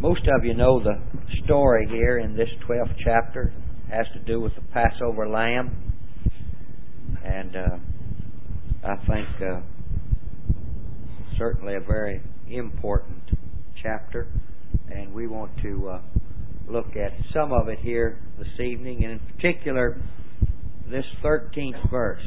Most of you know the story here in this 12th chapter. It has to do with the Passover lamb. And I think certainly a very important chapter. And we want to look at some of it here this evening, and in particular this 13th verse.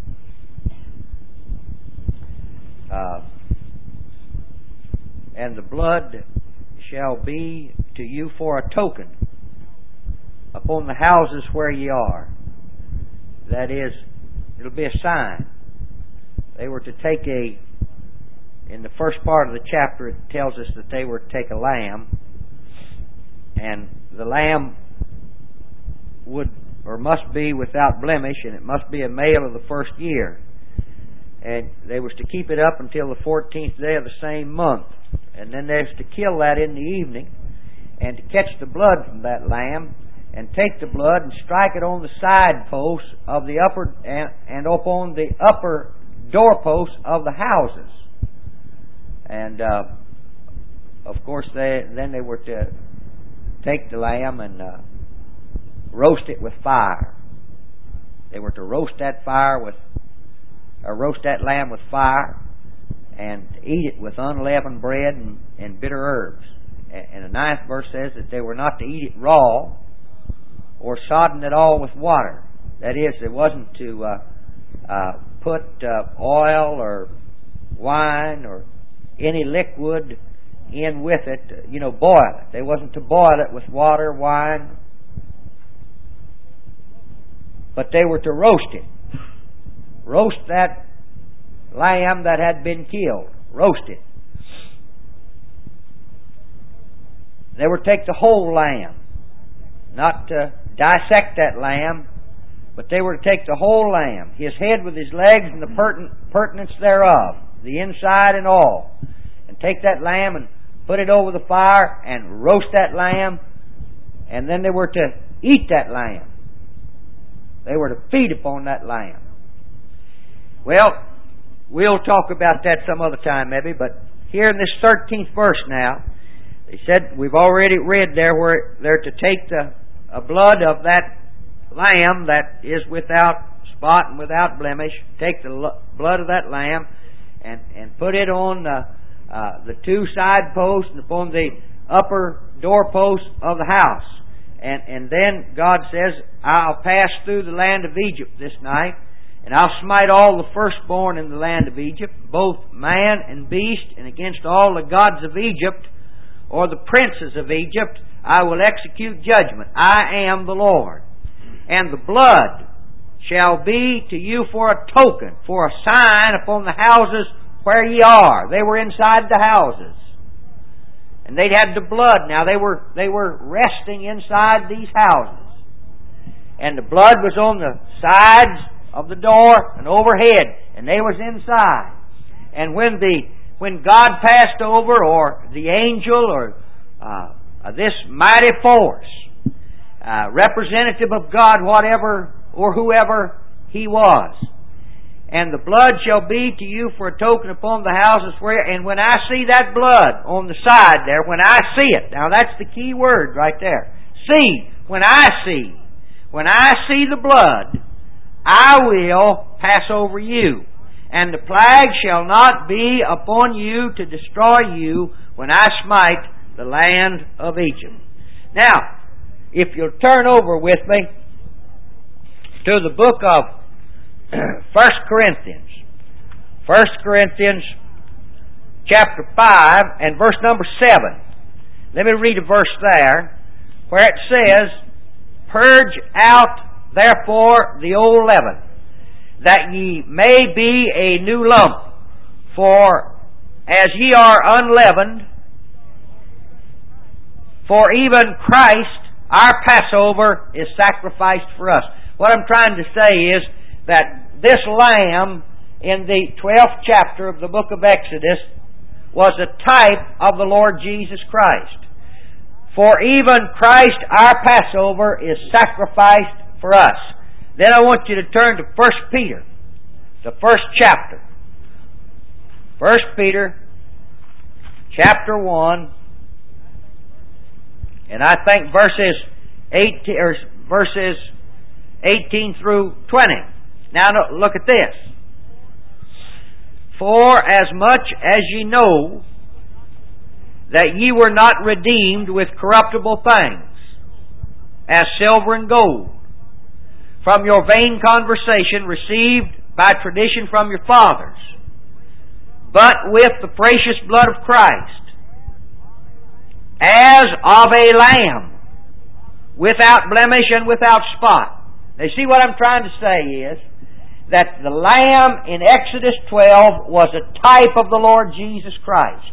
And the blood shall be to you for a token upon the houses where ye are. That is, it'll be a sign. They were to take in the first part of the chapter it tells us that they were to take a lamb, and the lamb would or must be without blemish, and it must be a male of the first year. And they was to keep it up until the 14th day of the same month. And then there's to kill that in the evening, and to catch the blood from that lamb, and take the blood and strike it on the side posts of the upper and upon the upper doorposts of the houses. And of course, they were to take the lamb and roast it with fire. They were to roast that lamb with fire, and eat it with unleavened bread and bitter herbs. And the 9th verse says that they were not to eat it raw or sodden it all with water. That is, it wasn't to put oil or wine or any liquid in with it, boil it. They wasn't to boil it with water, wine, but they were to roast it. Roast that lamb that had been killed. Roast it. They were to take the whole lamb. Not to dissect that lamb, but they were to take the whole lamb, his head with his legs and the pertinence thereof, the inside and all, and take that lamb and put it over the fire and roast that lamb, and then they were to eat that lamb. They were to feed upon that lamb. Well, we'll talk about that some other time maybe, but here in this 13th verse now, they said, we've already read there where they're to take the blood of that lamb that is without spot and without blemish, take the blood of that lamb and put it on the two side posts and upon the upper doorposts of the house. And then God says, I'll pass through the land of Egypt this night, and I'll smite all the firstborn in the land of Egypt, both man and beast, and against all the gods of Egypt, or the princes of Egypt, I will execute judgment. I am the Lord. And the blood shall be to you for a token, for a sign upon the houses where ye are. They were inside the houses. And they'd had the blood. Now they were resting inside these houses. And the blood was on the sides of the door and overhead, and they was inside. And when God passed over, or the angel, or this mighty force, representative of God, whatever or whoever he was, and the blood shall be to you for a token upon the houses where, and when I see that blood on the side there, when I see it, now that's the key word right there. See, when I see the blood, I will pass over you, and the plague shall not be upon you to destroy you when I smite the land of Egypt. Now, if you'll turn over with me to the book of 1 Corinthians. 1 Corinthians chapter 5 and verse number 7. Let me read a verse there where it says, Purge out therefore the old leaven, that ye may be a new lump. For as ye are unleavened, for even Christ, our Passover, is sacrificed for us. What I'm trying to say is that this lamb in the 12th chapter of the book of Exodus was a type of the Lord Jesus Christ. For even Christ, our Passover, is sacrificed for us. Then I want you to turn to 1 Peter, the first chapter. 1 Peter, chapter 1, And I think verses 18 through 20. Now look at this. For as much as ye know that ye were not redeemed with corruptible things, as silver and gold, from your vain conversation received by tradition from your fathers, but with the precious blood of Christ, as of a lamb, without blemish and without spot. Now, see what I'm trying to say is that the lamb in Exodus 12 was a type of the Lord Jesus Christ.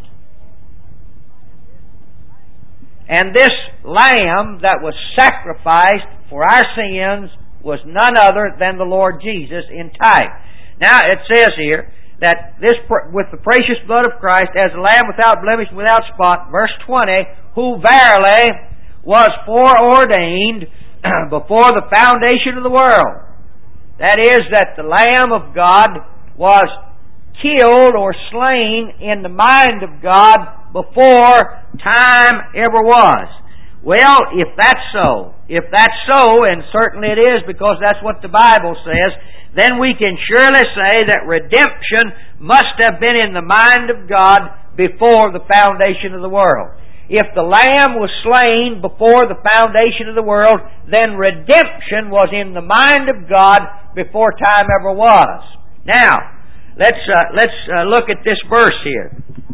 And this lamb that was sacrificed for our sins was none other than the Lord Jesus in type. Now it says here that this, with the precious blood of Christ, as a lamb without blemish and without spot, verse 20, who verily was foreordained before the foundation of the world. That is, that the Lamb of God was killed or slain in the mind of God before time ever was. Well, if that's so, and certainly it is because that's what the Bible says, then we can surely say that redemption must have been in the mind of God before the foundation of the world. If the Lamb was slain before the foundation of the world, then redemption was in the mind of God before time ever was. Now, let's look at this verse here.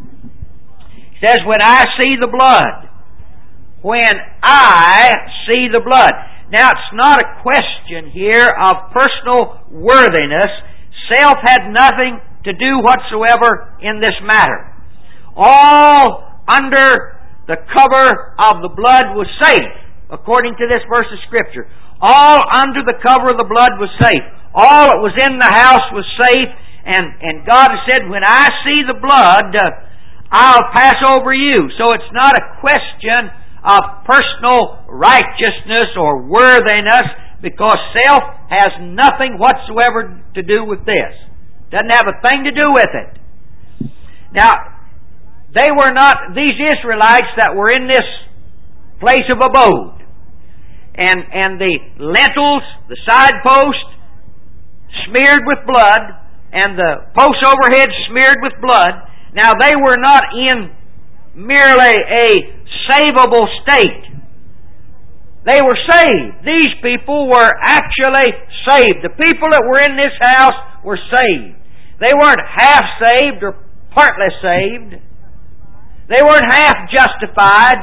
It says, when I see the blood. When I see the blood. Now, it's not a question here of personal worthiness. Self had nothing to do whatsoever in this matter. All under the cover of the blood was safe, according to this verse of Scripture. All under the cover of the blood was safe. All that was in the house was safe. And God has said, when I see the blood, I'll pass over you. So it's not a question of personal righteousness or worthiness, because self has nothing whatsoever to do with this. Doesn't have a thing to do with it. Now, they were not, these Israelites that were in this place of abode, and the lintels, the side post, smeared with blood, and the posts overhead smeared with blood. Now, they were not in merely a savable state. They were saved. These people were actually saved. The people that were in this house were saved. They weren't half saved or partly saved. They weren't half justified.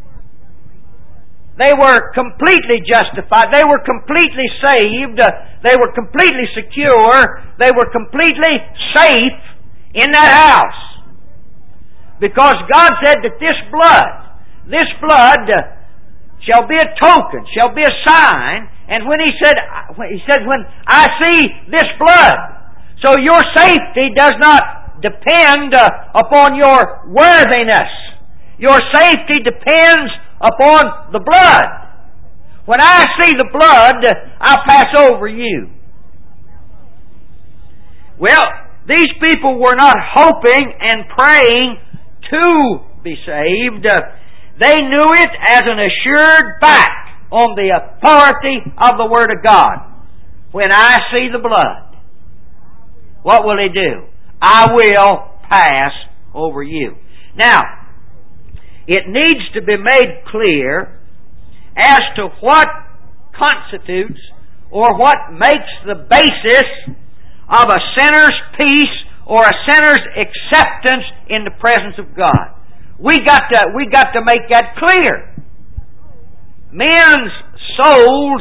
They were completely justified. They were completely saved. They were completely secure. They were completely safe in that house. Because God said that this blood shall be a token, shall be a sign. And when He said, when I see this blood, so your safety does not depend upon your worthiness. Your safety depends upon the blood. When I see the blood, I'll pass over you. Well, these people were not hoping and praying to be saved. They knew it as an assured fact on the authority of the Word of God. When I see the blood, what will He do? I will pass over you. Now, it needs to be made clear as to what constitutes or what makes the basis of a sinner's peace or a sinner's acceptance in the presence of God. We got to make that clear. Men's souls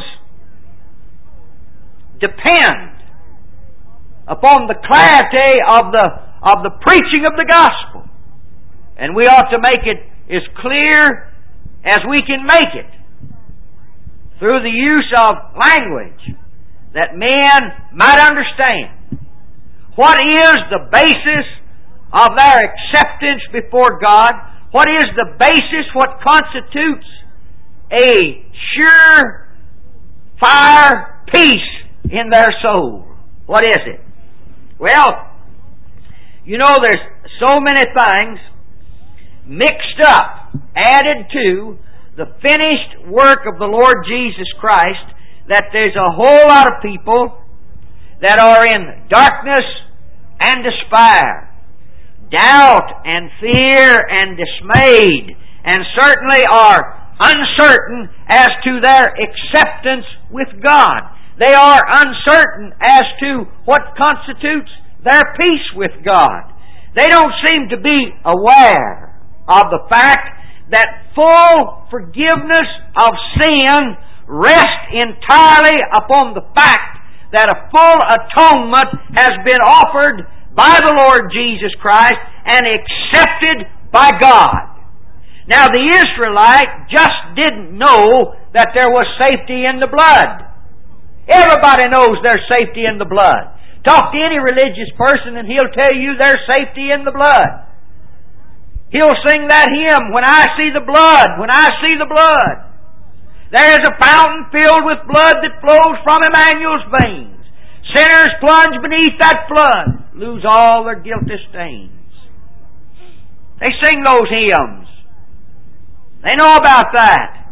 depend upon the clarity of the preaching of the gospel. And we ought to make it as clear as we can make it through the use of language that men might understand. What is the basis of their acceptance before God? What is the basis, what constitutes a sure fire peace in their soul? What is it? Well, you know, there's so many things mixed up, added to, the finished work of the Lord Jesus Christ, that there's a whole lot of people that are in darkness and despair, doubt and fear and dismayed, and certainly are uncertain as to their acceptance with God. They are uncertain as to what constitutes their peace with God. They don't seem to be aware of the fact that full forgiveness of sin rests entirely upon the fact that a full atonement has been offered by the Lord Jesus Christ and accepted by God. Now the Israelite just didn't know that there was safety in the blood. Everybody knows there's safety in the blood. Talk to any religious person and he'll tell you there's safety in the blood. He'll sing that hymn, "When I see the blood, when I see the blood. There is a fountain filled with blood that flows from Emmanuel's veins. Sinners plunge beneath that flood, lose all their guilty stains." They sing those hymns. They know about that.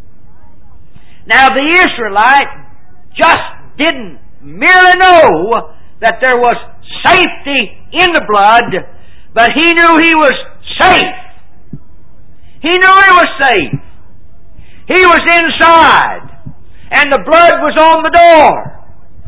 Now the Israelite just didn't merely know that there was safety in the blood, but he knew he was safe. He knew he was safe. He was inside, and the blood was on the door.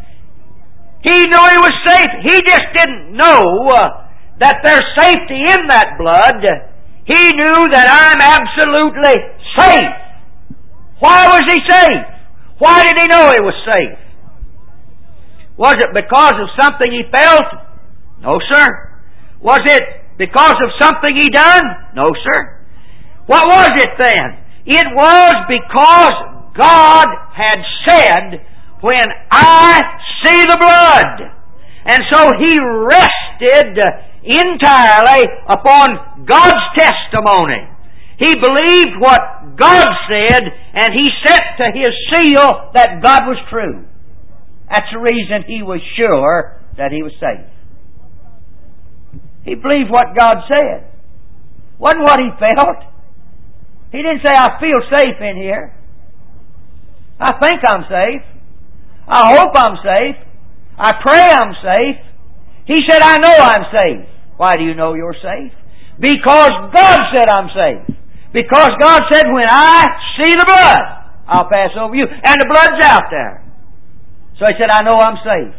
He knew he was safe. He just didn't know that there's safety in that blood. He knew that I'm absolutely safe. Why was he safe? Why did he know he was safe? Was it because of something he felt? No, sir. Was it because of something he done? No, sir. What was it then? It was because God had said, "When I see the blood." And so he rested entirely upon God's testimony. He believed what God said, and he set to his seal that God was true. That's the reason he was sure that he was safe. He believed what God said. Wasn't what he felt. He didn't say, "I feel safe in here. I think I'm safe. I hope I'm safe. I pray I'm safe." He said, "I know I'm safe." Why do you know you're safe? Because God said I'm safe. Because God said, "When I see the blood, I'll pass over you." And the blood's out there. So he said, "I know I'm safe."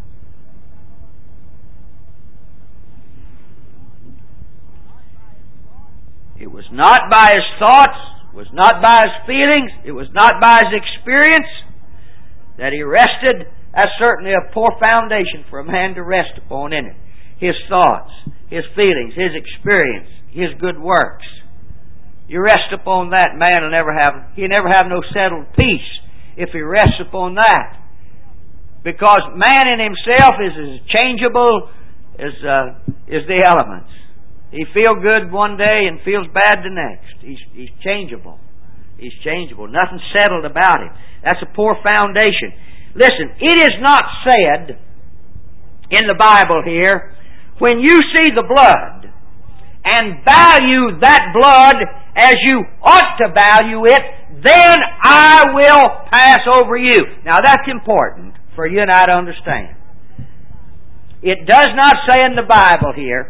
It was not by his thoughts, it was not by his feelings, it was not by his experience that he rested. That's certainly a poor foundation for a man to rest upon, isn't it? His thoughts, his feelings, his experience, his good works. You rest upon that, man will never have no settled peace if he rests upon that. Because man in himself is as changeable as the elements. He feels good one day and feels bad the next. He's changeable. He's changeable. Nothing settled about him. That's a poor foundation. Listen, it is not said in the Bible here, when you see the blood and value that blood as you ought to value it, then I will pass over you. Now that's important for you and I to understand. It does not say in the Bible here,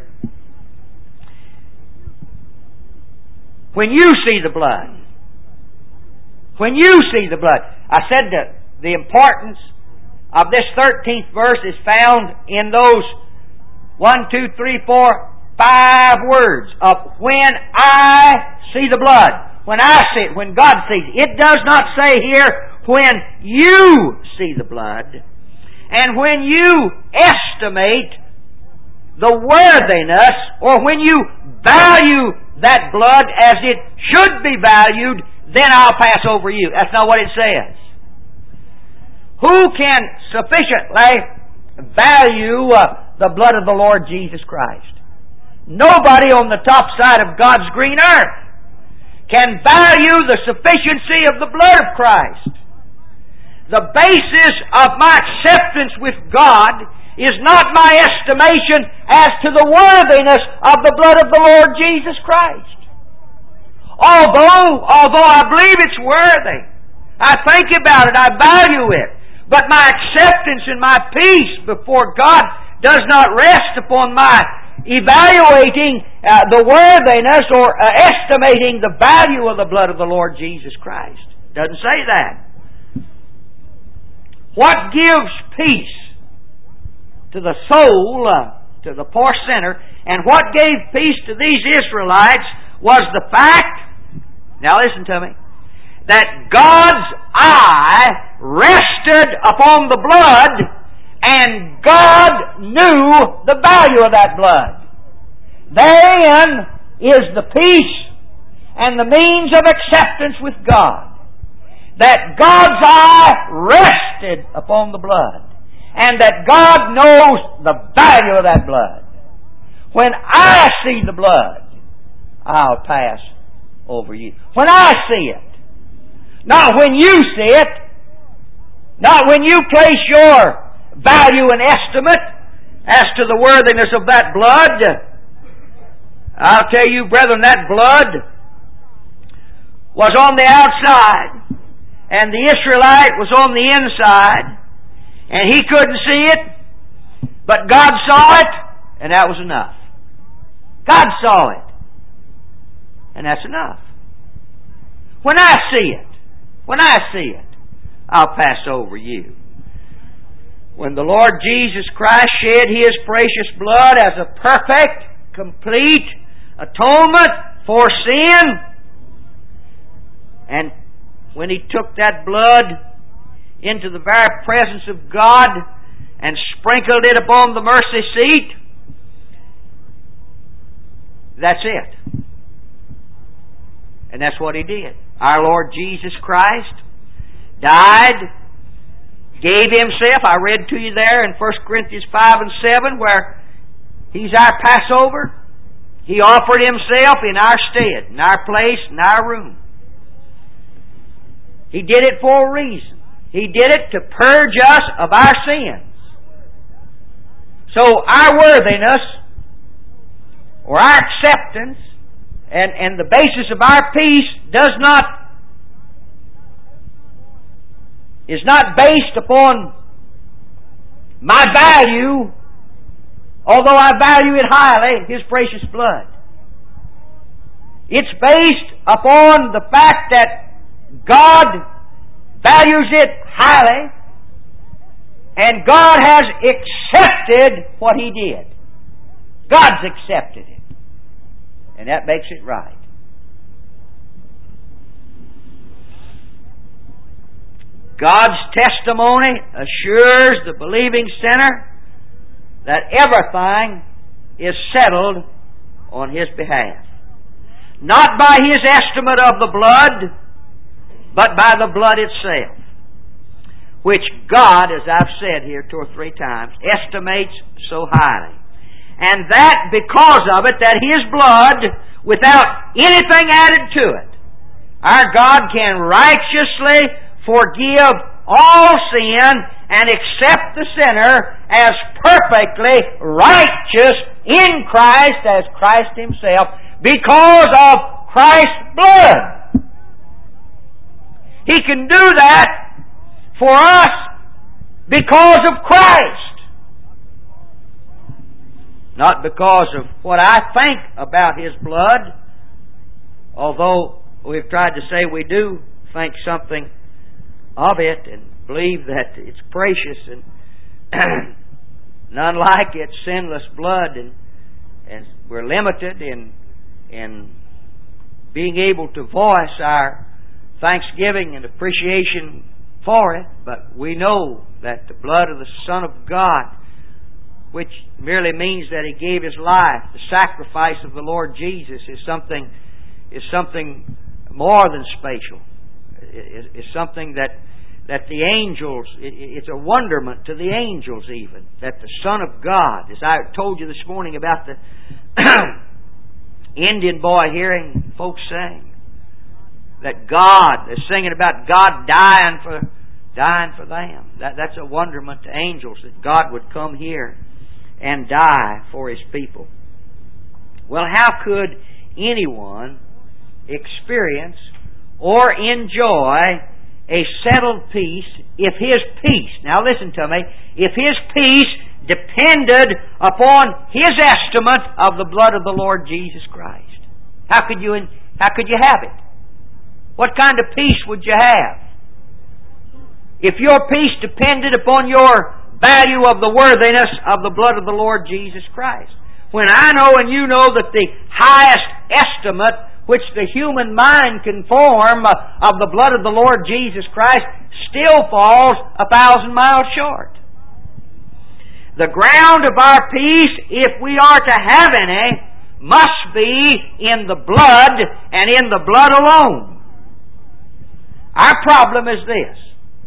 when you see the blood. When you see the blood. I said that the importance of this 13th verse is found in those 1, 2, 3, 4, 5 words of when I see the blood. When I see it, when God sees it. It does not say here when you see the blood. And when you estimate the worthiness, or when you value that blood as it should be valued, then I'll pass over you. That's not what it says. Who can sufficiently value the blood of the Lord Jesus Christ? Nobody on the top side of God's green earth can value the sufficiency of the blood of Christ. The basis of my acceptance with God is not my estimation as to the worthiness of the blood of the Lord Jesus Christ. Although I believe it's worthy, I think about it, I value it, but my acceptance and my peace before God does not rest upon my evaluating the worthiness or estimating the value of the blood of the Lord Jesus Christ. Doesn't say that. What gives peace to the soul, to the poor sinner, and what gave peace to these Israelites was the fact, now listen to me, that God's eye rested upon the blood, and God knew the value of that blood. Therein is the peace and the means of acceptance with God. That God's eye rested upon the blood, and that God knows the value of that blood. When I see the blood, I'll pass over you. When I see it. Not when you see it. Not when you place your value and estimate as to the worthiness of that blood. I'll tell you, brethren, that blood was on the outside, and the Israelite was on the inside, and he couldn't see it, but God saw it, and that was enough. God saw it, and that's enough. When I see it, I'll pass over you. When the Lord Jesus Christ shed His precious blood as a perfect, complete atonement for sin, and when He took that blood into the very presence of God and sprinkled it upon the mercy seat, that's it. And that's what He did. Our Lord Jesus Christ died, gave Himself. I read to you there in 1 Corinthians 5 and 7 where He's our Passover. He offered Himself in our stead, in our place, in our room. He did it for a reason. He did it to purge us of our sins. So our worthiness, or our acceptance, and the basis of our peace is not based upon my value, although I value it highly, His precious blood. It's based upon the fact that God values it highly, and God has accepted what He did. God's accepted it. And that makes it right. God's testimony assures the believing sinner that everything is settled on his behalf. Not by his estimate of the blood, but by the blood itself, which God, as I've said here 2 or 3 times, estimates so highly. And that because of it, that His blood, without anything added to it, our God can righteously forgive all sin and accept the sinner as perfectly righteous in Christ as Christ Himself because of Christ's blood. He can do that for us because of Christ. Not because of what I think about His blood, although we've tried to say we do think something of it and believe that it's precious and none like it, sinless blood, and we're limited in being able to voice our thanksgiving and appreciation for it, but we know that the blood of the Son of God, which merely means that He gave His life, the sacrifice of the Lord Jesus, is something more than spatial. It's something that the angels, it's a wonderment to the angels even, that the Son of God, as I told you this morning about the Indian boy hearing folks sing, that God, they're singing about God dying for them. That's a wonderment to angels, that God would come here and die for His people. Well, how could anyone experience or enjoy a settled peace if his peace, now listen to me, if his peace depended upon his estimate of the blood of the Lord Jesus Christ. How could you have it? What kind of peace would you have? If your peace depended upon your value of the worthiness of the blood of the Lord Jesus Christ. When I know and you know that the highest estimate which the human mind can form of the blood of the Lord Jesus Christ still falls 1,000 miles short. The ground of our peace, if we are to have any, must be in the blood and in the blood alone. Our problem is this.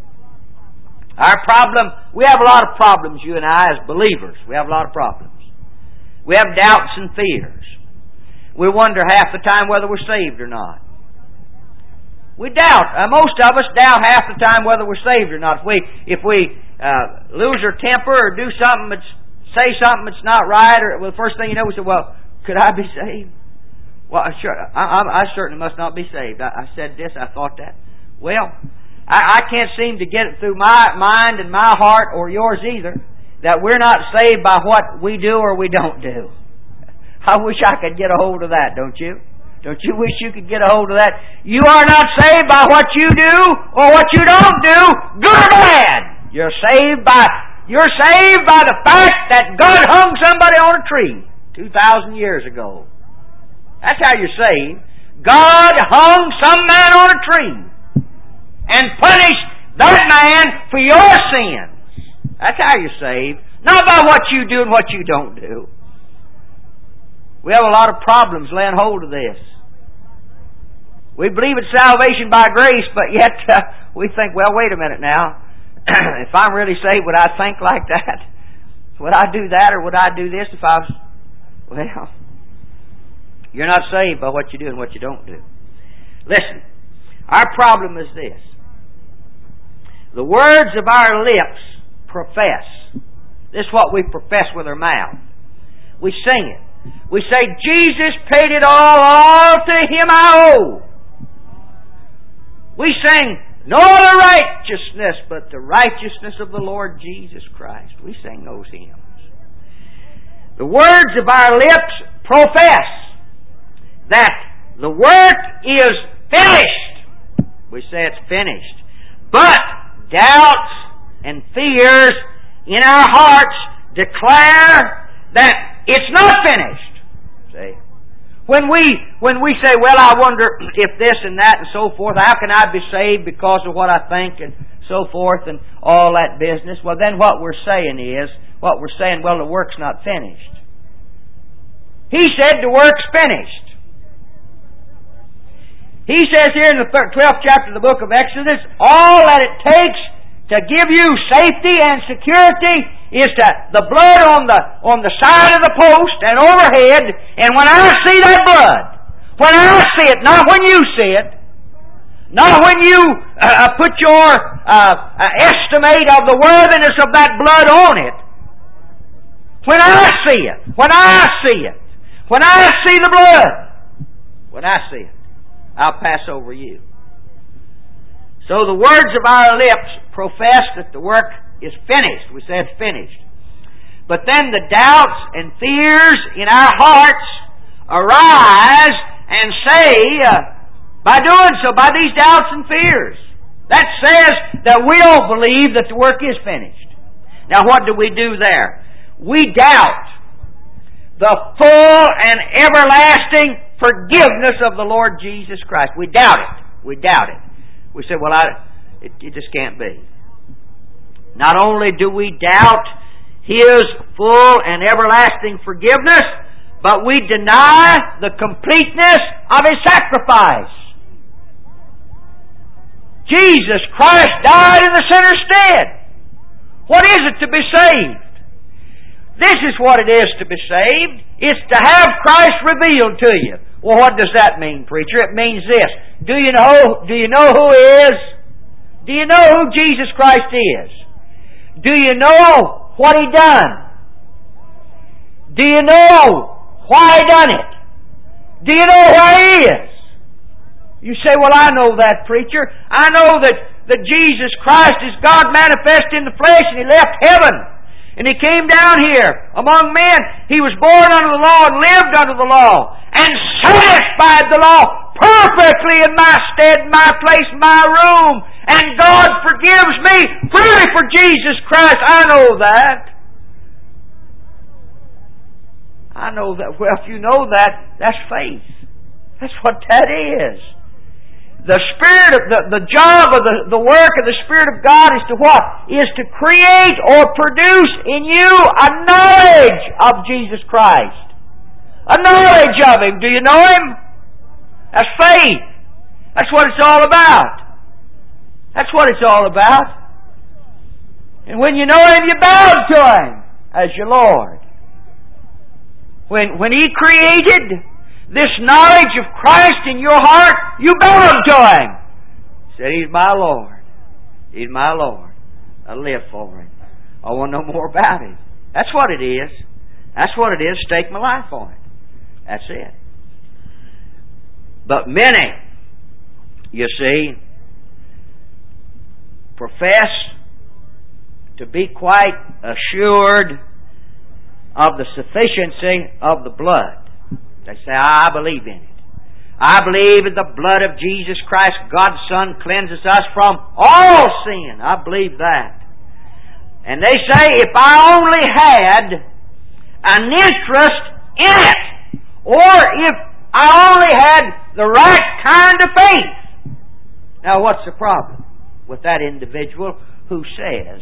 We have a lot of problems, you and I, as believers. We have a lot of problems. We have doubts and fears. We wonder half the time whether we're saved or not. We doubt. Most of us doubt half the time whether we're saved or not. If we lose our temper or do something say something that's not right, or the first thing you know, we say, "Well, could I be saved?" Well, sure. I certainly must not be saved. I said this. I thought that. Well, I can't seem to get it through my mind and my heart, or yours either, that we're not saved by what we do or we don't do. I wish I could get a hold of that, don't you? Don't you wish you could get a hold of that? You are not saved by what you do or what you don't do, good or bad. You're saved by the fact that God hung somebody on a tree 2,000 years ago. That's how you're saved. God hung some man on a tree and punished that man for your sins. That's how you're saved. Not by what you do and what you don't do. We have a lot of problems laying hold of this. We believe it's salvation by grace, but yet we think, well, wait a minute now. If I'm really saved, would I think like that? Would I do that, or would I do this if I was... Well, you're not saved by what you do and what you don't do. Listen, our problem is this. The words of our lips profess. This is what we profess with our mouth. We sing it. We say, Jesus paid it all to Him I owe. We sing, no other righteousness but the righteousness of the Lord Jesus Christ. We sing those hymns. The words of our lips profess that the work is finished. We say it's finished. But doubts and fears in our hearts declare that it's not finished. See? When we say, well, I wonder if this and that and so forth, how can I be saved because of what I think and so forth and all that business? Well, then what we're saying, well, the work's not finished. He said the work's finished. He says here in the 12th chapter of the book of Exodus, all that it takes to give you safety and security is the blood on the side of the post and overhead. And when I see that blood, when I see it, not when you see it, not when you put your estimate of the worthiness of that blood on it, when I see it, when I see the blood, when I see it, I'll pass over you. So the words of our lips profess that the work is finished. We say it's finished. But then the doubts and fears in our hearts arise and say, by doing so, by these doubts and fears, that says that we don't believe that the work is finished. Now what do we do there? We doubt the full and everlasting forgiveness of the Lord Jesus Christ. We doubt it. We doubt it. We say, well, it just can't be. Not only do we doubt His full and everlasting forgiveness, but we deny the completeness of His sacrifice. Jesus Christ died in the sinner's stead. What is it to be saved? This is what it is to be saved. It's to have Christ revealed to you. Well, what does that mean, preacher? It means this. Do you know who He is? Do you know who Jesus Christ is? Do you know what He done? Do you know why He done it? Do you know where He is? You say, well, I know that, preacher. I know that Jesus Christ is God manifest in the flesh, and He left heaven. And He came down here among men. He was born under the law and lived under the law and satisfied the law perfectly in my stead, my place, my room. And God forgives me freely for Jesus Christ. I know that. I know that. Well, if you know that, that's faith. That's what that is. The Spirit of the job of the work of the Spirit of God is to what? Is to create or produce in you a knowledge of Jesus Christ. A knowledge of Him. Do you know Him? That's faith. That's what it's all about. That's what it's all about. And when you know Him, you bow to Him as your Lord. When He created this knowledge of Christ in your heart, you bow to Him. Said, He's my Lord. He's my Lord. I live for Him. I want to know more about Him. That's what it is. That's what it is. Stake my life on it. That's it. But many, you see, profess to be quite assured of the sufficiency of the blood. They say, I believe in it. I believe in the blood of Jesus Christ, God's Son, cleanses us from all sin. I believe that. And they say, if I only had an interest in it, or if I only had the right kind of faith. Now, what's the problem with that individual who says,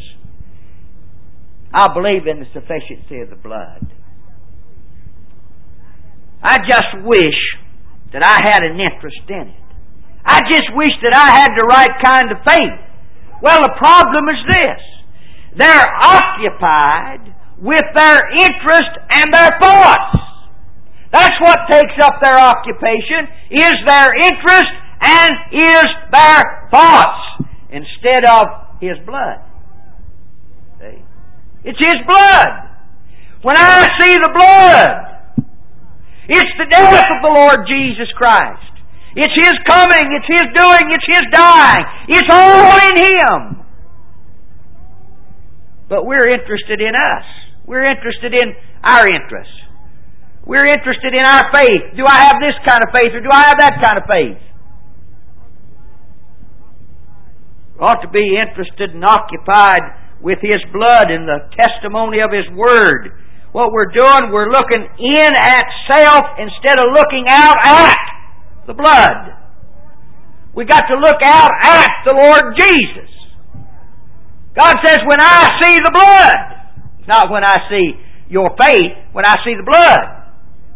I believe in the sufficiency of the blood? I just wish that I had an interest in it. I just wish that I had the right kind of faith. Well, the problem is this. They're occupied with their interest and their thoughts. That's what takes up their occupation, is their interest and is their thoughts, instead of His blood. See? It's His blood. When I see the blood, it's the death of the Lord Jesus Christ. It's His coming, it's His doing, it's His dying. It's all in Him. But we're interested in us. We're interested in our interests. We're interested in our faith. Do I have this kind of faith or do I have that kind of faith? We ought to be interested and occupied with His blood and the testimony of His Word. What we're doing, we're looking in at self instead of looking out at the blood. We got to look out at the Lord Jesus. God says, when I see the blood, not when I see your faith, when I see the blood.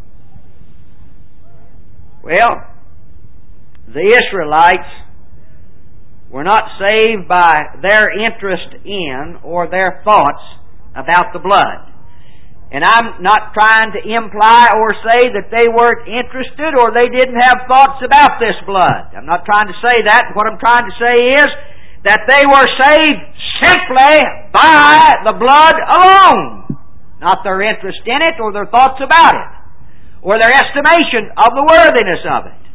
Well, the Israelites were not saved by their interest in or their thoughts about the blood. And I'm not trying to imply or say that they weren't interested or they didn't have thoughts about this blood. I'm not trying to say that. What I'm trying to say is that they were saved simply by the blood alone. Not their interest in it or their thoughts about it or their estimation of the worthiness of it.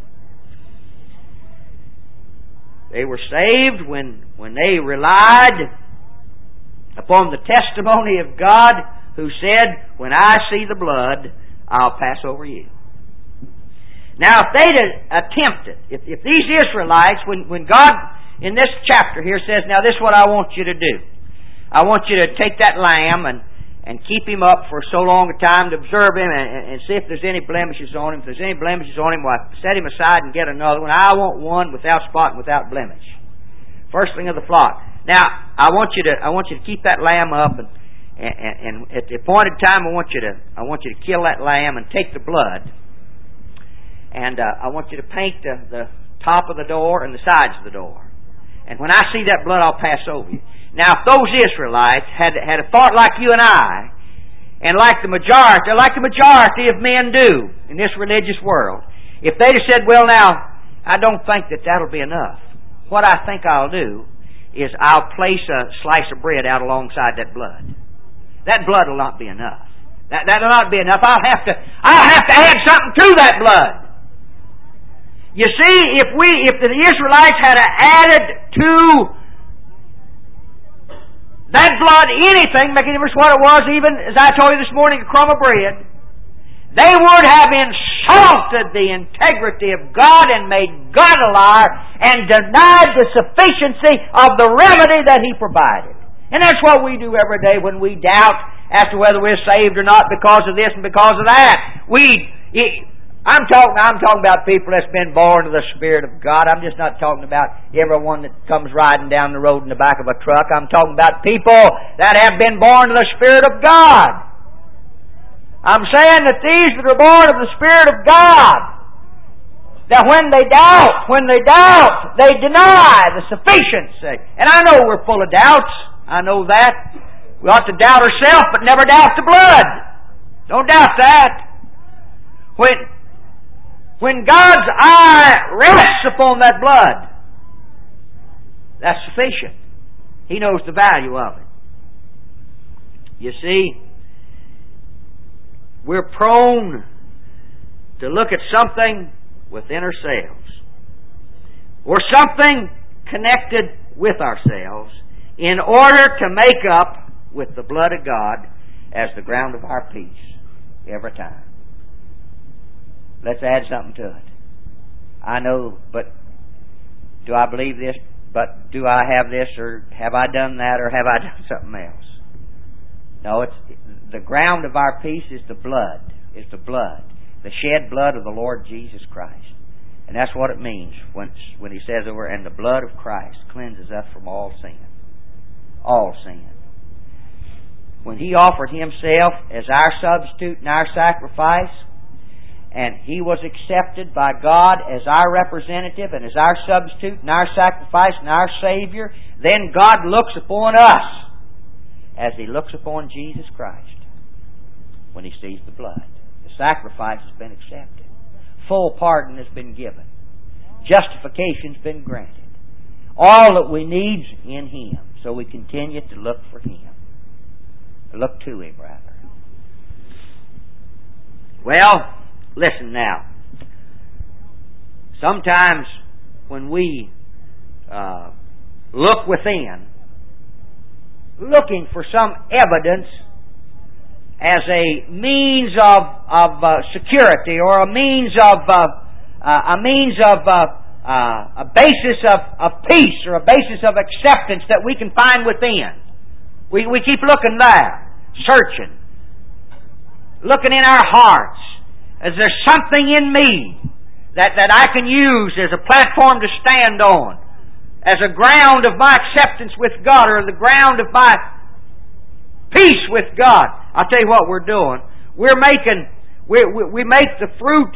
They were saved when they relied upon the testimony of God, who said, when I see the blood, I'll pass over you. Now, if they'd attempted, if these Israelites, when God in this chapter here says, now this is what I want you to do. I want you to take that lamb and keep him up for so long a time to observe him and see if there's any blemishes on him. If there's any blemishes on him, well, set him aside and get another one. I want one without spot and without blemish. Firstling of the flock. Now, I want you to keep that lamb up and at the appointed time, I want you to kill that lamb and take the blood, and I want you to paint the top of the door and the sides of the door. And when I see that blood, I'll pass over you. Now, if those Israelites had a thought like you and I, and like the majority of men do in this religious world, if they'd have said, "Well, now, I don't think that'll be enough. What I think I'll do is I'll place a slice of bread out alongside that blood." That blood will not be enough. That'll not be enough. I'll have to add something to that blood. You see, if the Israelites had added to that blood anything, making a difference what it was, even as I told you this morning, a crumb of bread, they would have insulted the integrity of God and made God a liar and denied the sufficiency of the remedy that He provided. And that's what we do every day when we doubt as to whether we're saved or not because of this and because of that. I'm talking about people that's been born of the Spirit of God. I'm just not talking about everyone that comes riding down the road in the back of a truck. I'm talking about people that have been born of the Spirit of God. I'm saying that these that are born of the Spirit of God, that when they doubt, they deny the sufficiency. And I know we're full of doubts. I know that. We ought to doubt ourselves, but never doubt the blood. Don't doubt that. When God's eye rests upon that blood, that's sufficient. He knows the value of it. You see, we're prone to look at something within ourselves or something connected with ourselves in order to make up with the blood of God as the ground of our peace every time. Let's add something to it. I know, but do I believe this? But do I have this, or have I done that, or have I done something else? No, it's the ground of our peace is the blood. Is the blood, the shed blood of the Lord Jesus Christ, and that's what it means when He says over, and the blood of Christ cleanses us from all sin, all sin. When He offered Himself as our substitute and our sacrifice, and He was accepted by God as our representative and as our substitute and our sacrifice and our Savior, then God looks upon us as He looks upon Jesus Christ when He sees the blood. The sacrifice has been accepted. Full pardon has been given. Justification has been granted. All that we need is in Him. So we continue to look for Him. Look to Him, rather. Well, listen now. Sometimes when we look within, looking for some evidence as a means of security or a basis of peace or a basis of acceptance that we can find within. We keep looking there, searching, looking in our hearts. Is there something in me that I can use as a platform to stand on, as a ground of my acceptance with God, or the ground of my peace with God? I'll tell you what we're doing. We make the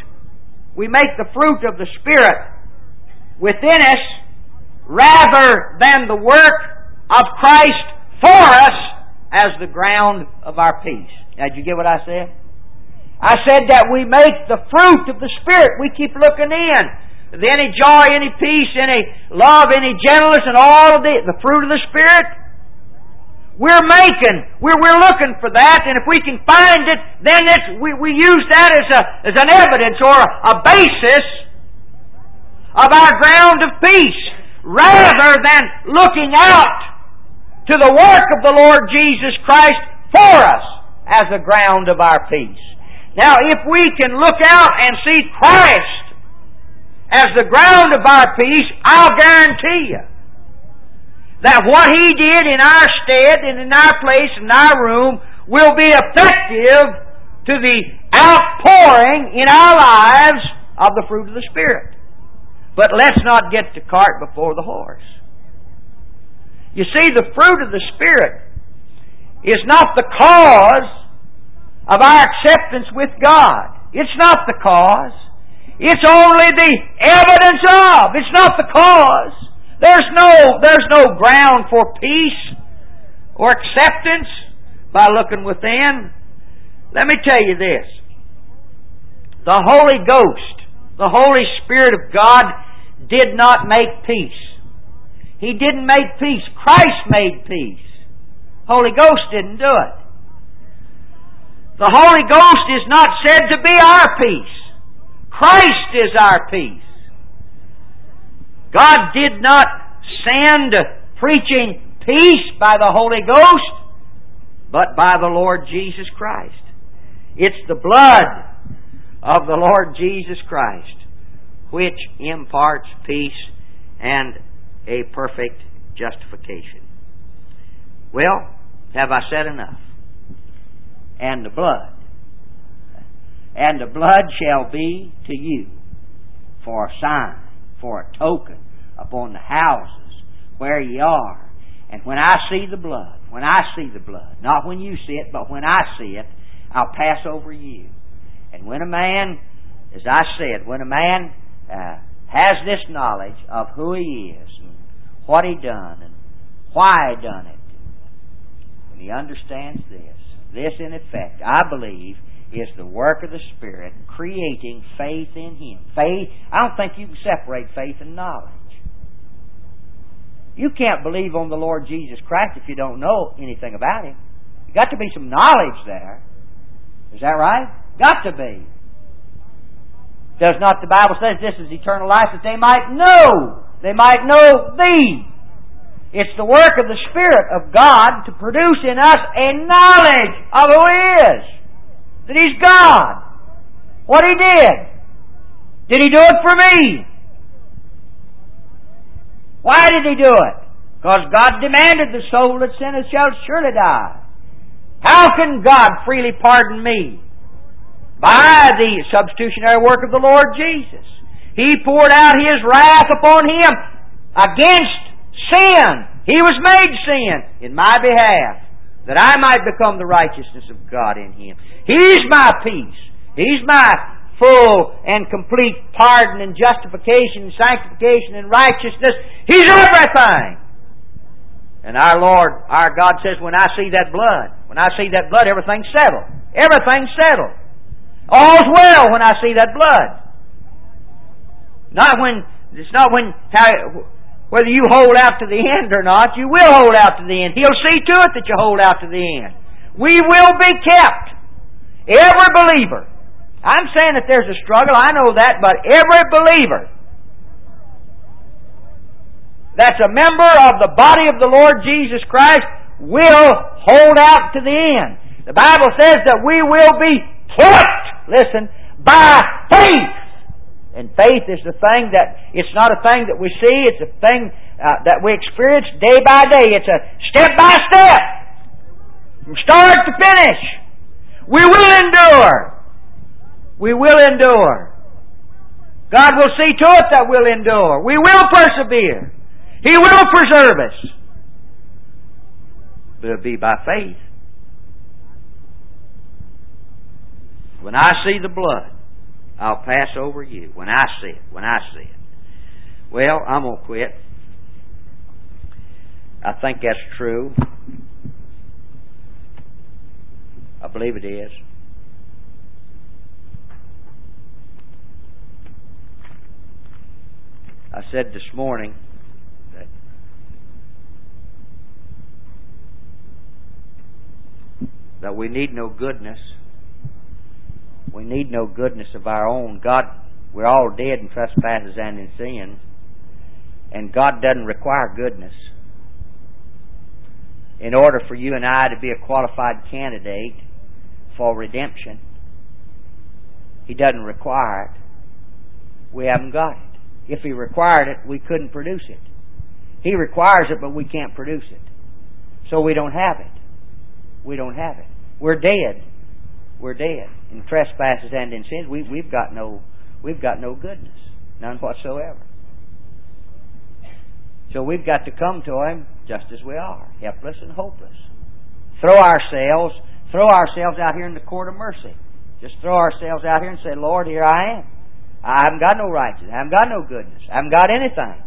fruit of the Spirit within us rather than the work of Christ for us as the ground of our peace. Now, did you get what I said? I said that we make the fruit of the Spirit. We keep looking in. Any joy, any peace, any love, any gentleness, and all of the fruit of the Spirit. We're looking for that, and if we can find it, then we use that as an evidence or a basis of our ground of peace, rather than looking out to the work of the Lord Jesus Christ for us as a ground of our peace. Now, if we can look out and see Christ as the ground of our peace, I'll guarantee you that what He did in our stead and in our place, in our room, will be effective to the outpouring in our lives of the fruit of the Spirit. But let's not get the cart before the horse. You see, the fruit of the Spirit is not the cause of our acceptance with God. It's not the cause. It's only the evidence of. It's not the cause. There's no ground for peace or acceptance by looking within. Let me tell you this. The Holy Ghost, the Holy Spirit of God, did not make peace. He didn't make peace. Christ made peace. Holy Ghost didn't do it. The Holy Ghost is not said to be our peace. Christ is our peace. God did not send preaching peace by the Holy Ghost, but by the Lord Jesus Christ. It's the blood of the Lord Jesus Christ which imparts peace and a perfect justification. Well, have I said enough? And the blood. And the blood shall be to you for a sign, for a token upon the houses where ye are. And when I see the blood, not when you see it, but when I see it, I'll pass over you. And when a man, as I said, when a man has this knowledge of who he is and what he done and why he done it, when he understands this in effect, I believe, is the work of the Spirit creating faith in him. Faith, I don't think you can separate faith and knowledge. You can't believe on the Lord Jesus Christ if you don't know anything about Him. There's got to be some knowledge there. Is that right? Got to be. Does not the Bible say this is eternal life, that they might know? They might know Thee. It's the work of the Spirit of God to produce in us a knowledge of who He is. That He's God. What He did. Did He do it for me? Why did He do it? Because God demanded the soul that sinneth shall surely die. How can God freely pardon me? By the substitutionary work of the Lord Jesus. He poured out His wrath upon Him against sin. He was made sin in my behalf, that I might become the righteousness of God in Him. He's my peace. He's my full and complete pardon and justification and sanctification and righteousness. He's everything. And our Lord, our God says, when I see that blood, everything's settled. Everything's settled. All's well when I see that blood. It's not when whether you hold out to the end or not, you will hold out to the end. He'll see to it that you hold out to the end. We will be kept. Every believer. I'm saying that there's a struggle, I know that, but every believer that's a member of the body of the Lord Jesus Christ will hold out to the end. The Bible says that we will be kept, listen, by faith. And faith is the thing that, it's not a thing that we see, it's a thing that we experience day by day. It's a step by step, from start to finish. We will endure. We will endure. God will see to it that we'll endure. We will persevere. He will preserve us. But it'll be by faith. When I see the blood, I'll pass over you. When I see it. Well, I'm going to quit. I think that's true. I believe it is. I said this morning that we need no goodness. We need no goodness of our own. God, we're all dead in trespasses and in sin. And God doesn't require goodness. In order for you and I to be a qualified candidate for redemption, He doesn't require it. We haven't got it. If He required it, we couldn't produce it. He requires it, but we can't produce it. So we don't have it. We don't have it. We're dead. We're dead in trespasses and in sins. We've got no goodness, none whatsoever. So we've got to come to Him just as we are, helpless and hopeless. Throw ourselves out here in the court of mercy. Just throw ourselves out here and say, Lord, here I am. I haven't got no righteousness. I haven't got no goodness. I haven't got anything.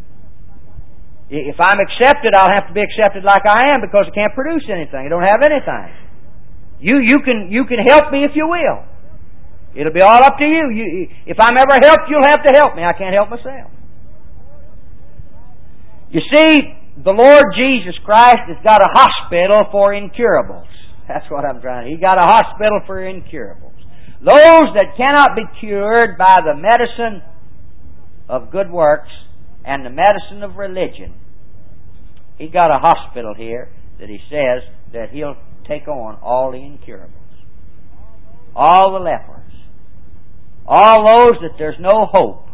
If I'm accepted, I'll have to be accepted like I am, because I can't produce anything. I don't have anything. You can help me if you will. It'll be all up to you. If I'm ever helped, you'll have to help me. I can't help myself. You see, the Lord Jesus Christ has got a hospital for incurables. That's what I'm trying to. He got a hospital for incurables. Those that cannot be cured by the medicine of good works, and the medicine of religion. He got a hospital here that he says that he'll take on all the incurables, all the lepers, all those that there's no hope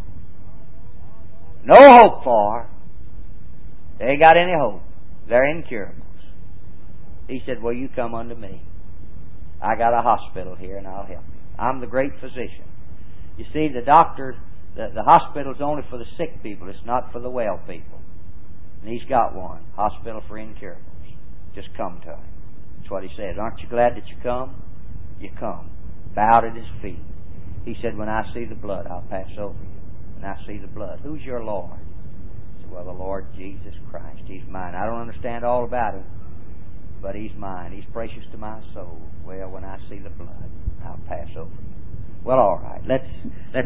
for. They ain't got any hope. They're incurables. He said, well, you come unto me. I got a hospital here and I'll help you. I'm the great physician. You see, the doctor, the hospital's only for the sick people. It's not for the well people. And he's got one. Hospital for incurables. Just come to him. That's what he says. Aren't you glad that you come? You come. Bowed at his feet. He said, when I see the blood, I'll pass over you. When I see the blood. Who's your Lord? I said, well, the Lord Jesus Christ. He's mine. I don't understand all about him, but He's mine. He's precious to my soul. Well, when I see the blood, I'll pass over you. Well, all right. Let's